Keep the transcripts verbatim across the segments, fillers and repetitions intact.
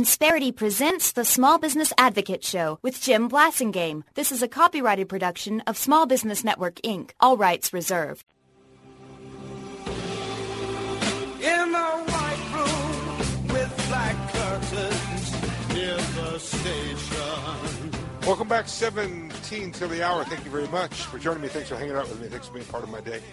Insperity presents the Small Business Advocate Show with Jim Blasingame. This is a copyrighted production of Small Business Network, Incorporated. All rights reserved. In a white room with black curtains near the station. Welcome back, seventeen till the hour. Thank you very much for joining me. Thanks for hanging out with me. Thanks for being part of my day.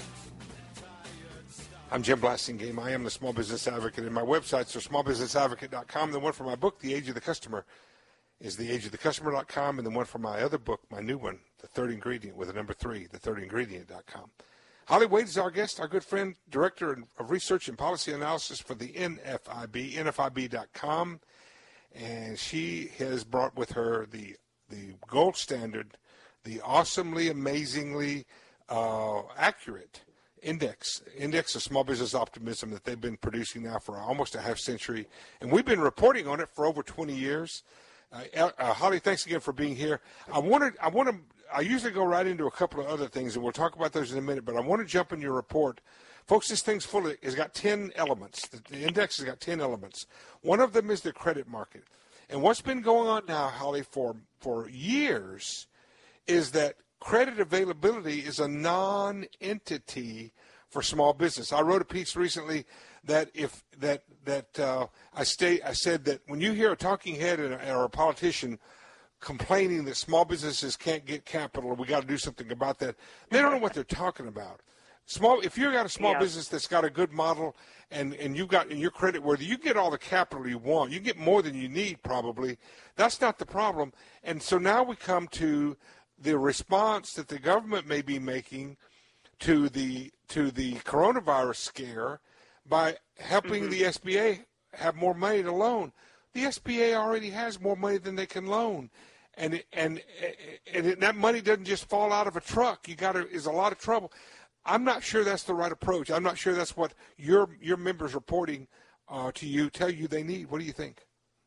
I'm Jim Blasingame. I am the Small Business Advocate, and my websites are small business advocate dot com. The one for my book, The Age of the Customer, is the age of the customer dot com, and the one for my other book, my new one, The Third Ingredient, with a number three, the third ingredient dot com. Holly Wade is our guest, our good friend, Director of Research and Policy Analysis for the N F I B, N F I B dot com, and she has brought with her the the gold standard, the awesomely, amazingly uh, accurate Index, Index of Small Business Optimism that they've been producing now for almost a half century. And we've been reporting on it for over twenty years. Uh, uh, Holly, thanks again for being here. I wanted, I want to, I usually go right into a couple of other things, and we'll talk about those in a minute, but I want to jump in your report. Folks, this thing's full of, it's got ten elements. The, the index has got ten elements. One of them is the credit market. And what's been going on now, Holly, for, for years is that credit availability is a non-entity for small business. I wrote a piece recently that if that that uh, I stay I said that when you hear a talking head or a politician complaining that small businesses can't get capital, or we got to do something about that, they don't know what they're talking about. Small, if you've got a small yeah. business that's got a good model and, and you've got and you're credit worthy, you get all the capital you want. You get more than you need probably. That's not the problem. And so now we come to the response that the government may be making to the to the coronavirus scare by helping mm-hmm. the S B A have more money to loan. The S B A already has more money than they can loan, and it, and and it, that money doesn't just fall out of a truck. You got to is a lot of trouble. I'm not sure that's the right approach. I'm not sure that's what your your members reporting uh, to you tell you they need. What do you think?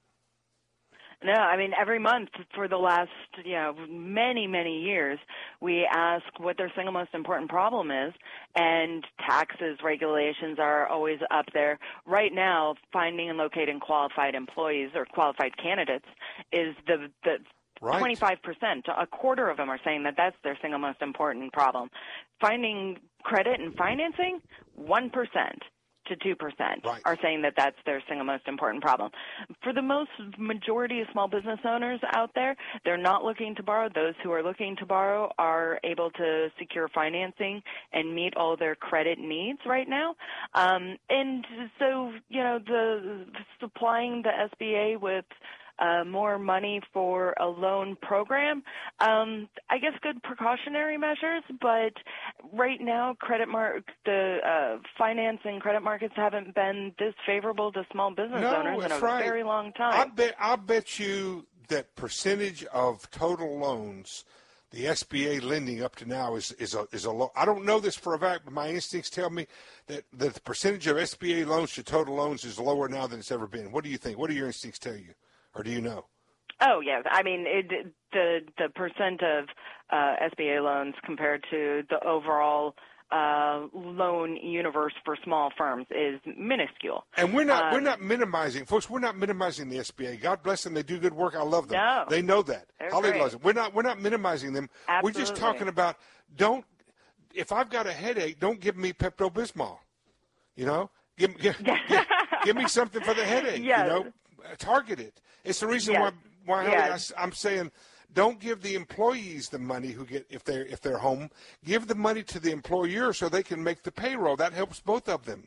No, I mean, every month for the last, you know, many, many years, we ask what their single most important problem is, and taxes, regulations are always up there. Right now, finding and locating qualified employees or qualified candidates is the, the right. twenty-five percent. A quarter of them are saying that that's their single most important problem. Finding credit and financing, one percent. To two percent right. are saying that that's their single most important problem. For the most majority of small business owners out there, they're not looking to borrow. Those who are looking to borrow are able to secure financing and meet all their credit needs right now. Um, and so, you know, the supplying the S B A with Uh, more money for a loan program. Um, I guess good precautionary measures, but right now, credit mar- the uh, finance and credit markets haven't been this favorable to small business no, owners in a right. very long time. I bet I bet you that percentage of total loans, the S B A lending up to now is is a is a low. I don't know this for a fact, but my instincts tell me that, that the percentage of S B A loans to total loans is lower now than it's ever been. What do you think? What do your instincts tell you? Or do you know? Oh, yes. I mean, it, the the percent of uh, S B A loans compared to the overall uh, loan universe for small firms is minuscule. And we're not um, we're not minimizing, folks. We're not minimizing the S B A. God bless them; they do good work. I love them. No, they know that. Holly great. loves them. We're not we're not minimizing them. Absolutely. We're just talking about don't. If I've got a headache, don't give me Pepto-Bismol. You know, give give, give, give me something for the headache. Yes. You know, target it. It's the reason yes. why, why yes. I, I'm saying don't give the employees the money who get if they're if they're home. Give the money to the employer so they can make the payroll. That helps both of them.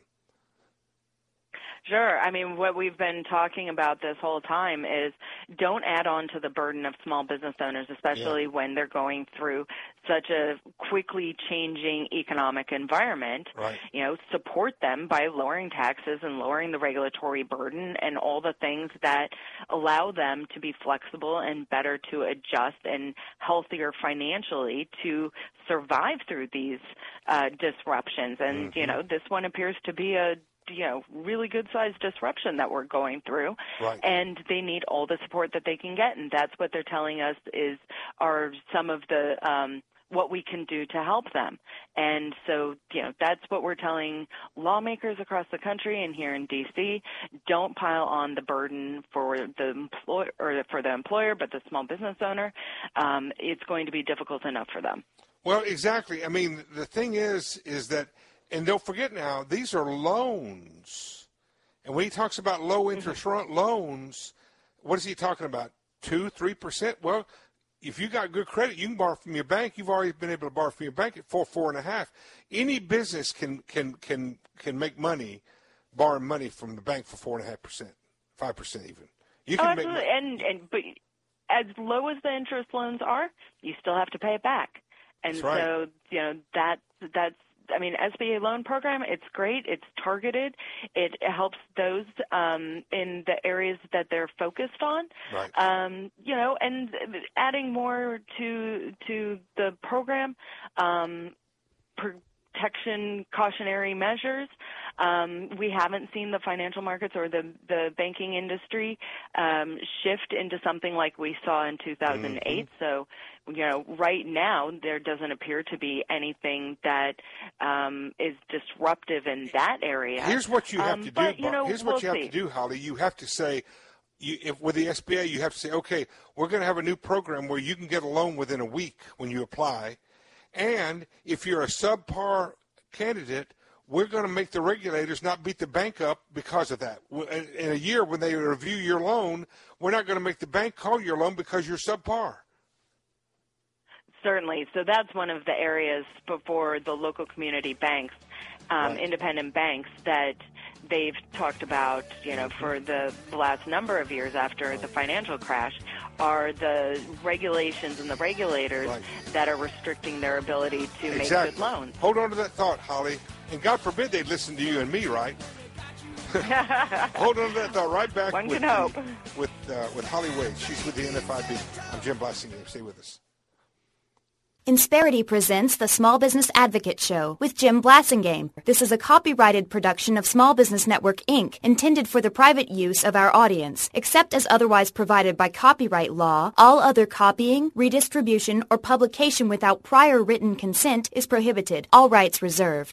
Sure. I mean, what we've been talking about this whole time is don't add on to the burden of small business owners, especially yeah. when they're going through such a quickly changing economic environment. Right. You know, support them by lowering taxes and lowering the regulatory burden and all the things that allow them to be flexible and better to adjust and healthier financially to survive through these uh, disruptions. And, mm-hmm. you know, this one appears to be a you know, really good-sized disruption that we're going through, right. and they need all the support that they can get, and that's what they're telling us is are some of the um, what we can do to help them. And so, you know, that's what we're telling lawmakers across the country and here in D C. Don't pile on the burden for the employer or for the employer, but the small business owner. Um, it's going to be difficult enough for them. Well, exactly. I mean, the thing is, is that, and don't forget now, these are loans. And when he talks about low interest mm-hmm. loans, what is he talking about? Two, three percent? Well, if you got good credit, you can borrow from your bank. You've already been able to borrow from your bank at four, four and a half. Any business can can can can make money, borrowing money from the bank for four and a half percent, five percent even. You can oh, make absolutely. money. And and but as low as the interest loans are, you still have to pay it back. And that's right. so you know that that's. I mean, S B A loan program, it's great. It's targeted. It helps those um, in the areas that they're focused on. Right. Um, you know, and adding more to to the program, um, protection cautionary measures. Um, we haven't seen the financial markets or the, the banking industry um, shift into something like we saw in two thousand eight. Mm-hmm. So, you know, right now there doesn't appear to be anything that um, is disruptive in that area. Here's what you have um, to do. But, you know, Here's what we'll you have see. to do, Holly. You have to say, you, if with the S B A, you have to say, okay, we're going to have a new program where you can get a loan within a week when you apply. And if you're a subpar candidate, we're going to make the regulators not beat the bank up because of that. In a year, when they review your loan, we're not going to make the bank call your loan because you're subpar. Certainly. So that's one of the areas for the local community banks, um, right. independent banks, that they've talked about, you know, for the last number of years after the financial crash, are the regulations and the regulators right. that are restricting their ability to exactly. make good loans. Hold on to that thought, Holly. And God forbid they'd listen to you and me, right? Hold on to that thought. Right back One with, can hope. The, with, uh, with Holly Wade. She's with the N F I B. I'm Jim Blasingame. Stay with us. Insperity presents the Small Business Advocate Show with Jim Blasingame. This is a copyrighted production of Small Business Network, Incorporated, intended for the private use of our audience. Except as otherwise provided by copyright law, all other copying, redistribution, or publication without prior written consent is prohibited. All rights reserved.